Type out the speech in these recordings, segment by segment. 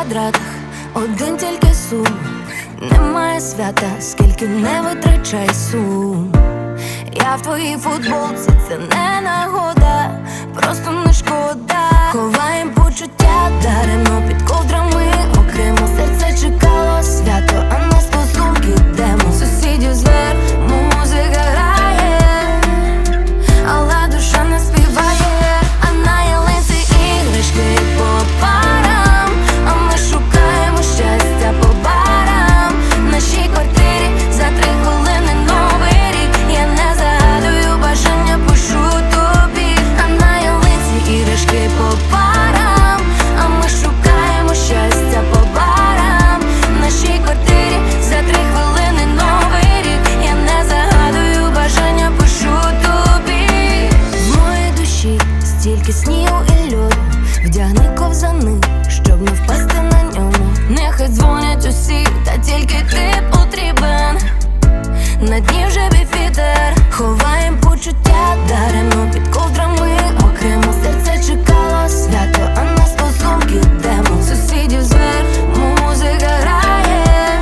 квадратах один тільки сум. Немає свята, скільки не витрачай сум. Я в твоїй футболці, це не нагода, просто не шкода. Ховаєм почуття даремно під ковдрами окремо. Серце чекало свято, а на стосунки йдемо. Сусідів зверху музика грає, але душа не співає. А на ялинці іграшки по парам, а ми шукаємо щастя по барам. В нашій квартирі за 3 хвилини новий рік. Я не загадую бажання, пишу тобі. А на ялинці іграшки по парам, а ми шукаємо щастя по барам. В нашій квартирі за 3 хвилини новий рік. Я не загадую бажання, пишу тобі. В моїй душі стільки снігу і льоду, вдягни ковзани, щоб не впасти на ньому. Нехай дзвонять усі, та тільки ти потрібен. На дні вже вітер, ховаєм почуття даремно під ковдрами окремо. Серце чекало свято, а на стосунки йдемо. Сусідів зверху музика грає,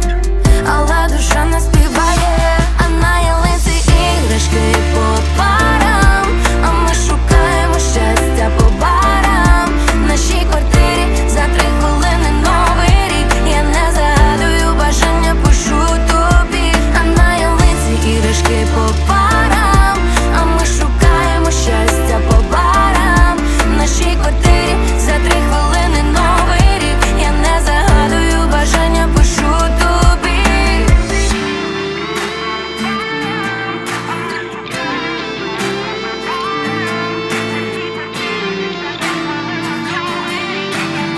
але душа не співає. А на ялинці іграшки по парам, а ми шукаємо щастя по барам. В нашій квартирі за 3 хвилини новий рік. Я не загадую бажання, пишу тобі. А на ялинці іграшки по парам, а ми шукаємо щастя по барам. В нашій квартирі за 3 хвилини новий рік. Я не загадую бажання, пишу тобі.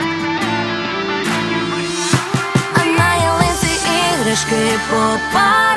А на ялинці іграшки по парам,